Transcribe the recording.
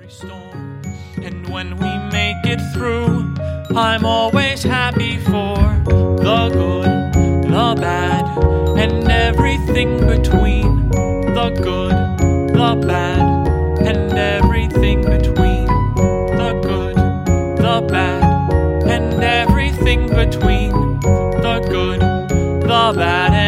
every storm. And when we make it through, I'm always happy for the good, the bad, and everything between. The good, the bad, and everything between. The good, the bad, and everything between. The good, the bad,